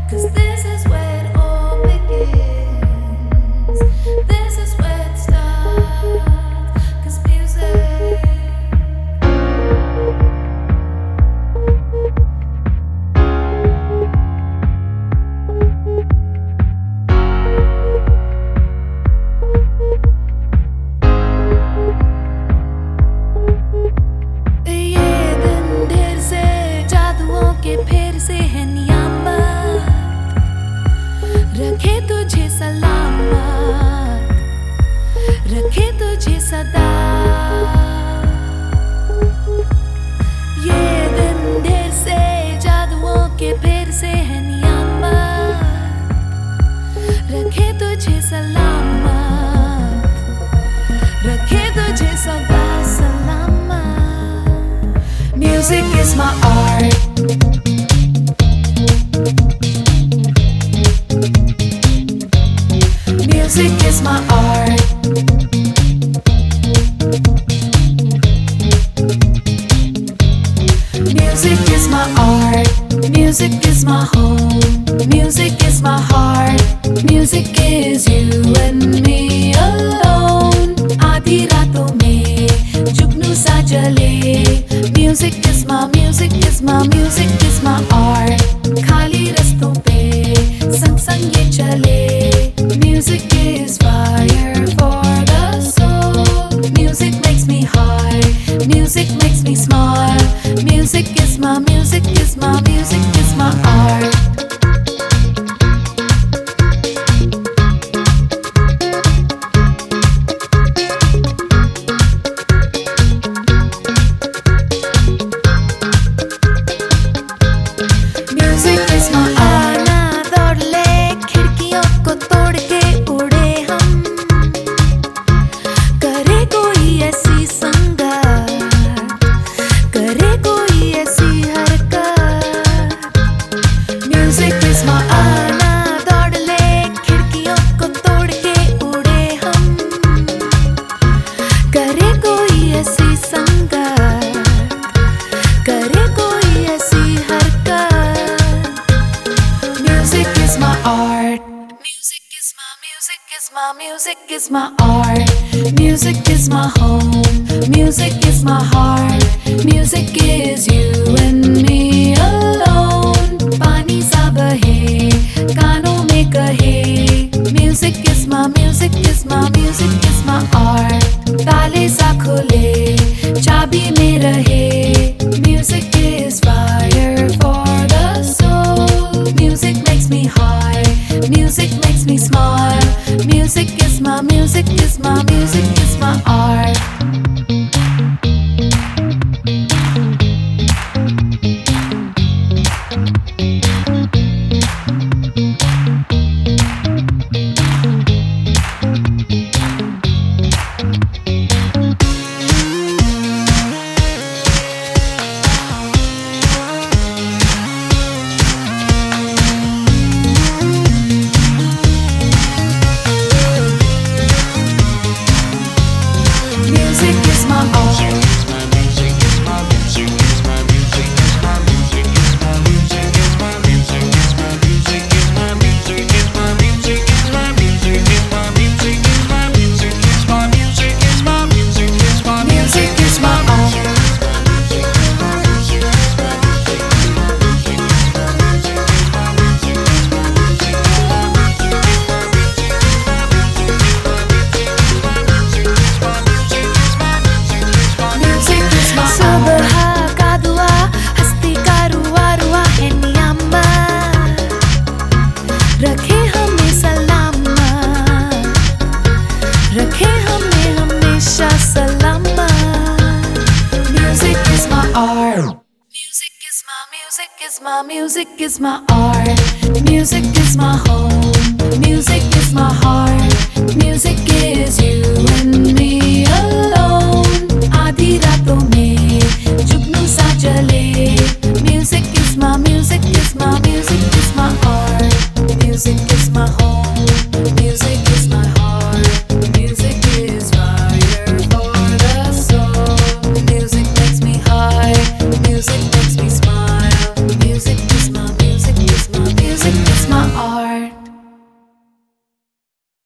'Cause this is where it all begins. This is where it starts. 'Cause music. ये दिन ढेर से जादुओं के फेर से है नियामत, रखे तुझे सलामत, रखे तुझे सदा। ये दिन ढेर से जादुओं के फेर से है नियामत, रखे तुझे सलामत, रखे तुझे सदा सलामत। Music is my art. Music is my art. Music is my art. Music is my home. Music is my heart. Music is you and me alone. आधी रातों में जुगनू सा जले। Music is my music is my music is my art. खाली रस्तों पे संग संग ये चले। Music is fire for the soul. Music makes me high. Music makes me smile. Music is my music is my music is my art. Music is my आना दौड़ ले खिड़कियों को तोड़ के उड़े हम, करे कोई ऐसी संगत, करे कोई ऐसी हरकत। Music is my आना दौड़ ले खिड़कियों को तोड़ के उड़े हम, करे कोई ऐसी संगत, करे कोई ऐसी हरकत। Music is my art. Music is my music is my music is my art. Music is my home. Music is my heart. Music is you and me alone. पानी सा बहे कानों में कहे। Music is my music is my music is my art. ताले सा खुले चाबी में रहे। Music is fire for the soul. Music makes me high. Music makes me smile. Music is my music is my music is my art. Music is my art. Music is my art. Music is my सुबह का दुआ हस्ती का रुआ रुआ है नियामत, रखे हमें सलामत, रखे हमें हमेशा सलामत। Music is my art. Music is my music is my music is my art. Music is my home. Music is my heart. Music is you and me alone. आधी रातों में जुगनू सा जले। Music is my music is my music is my art. Music is my home.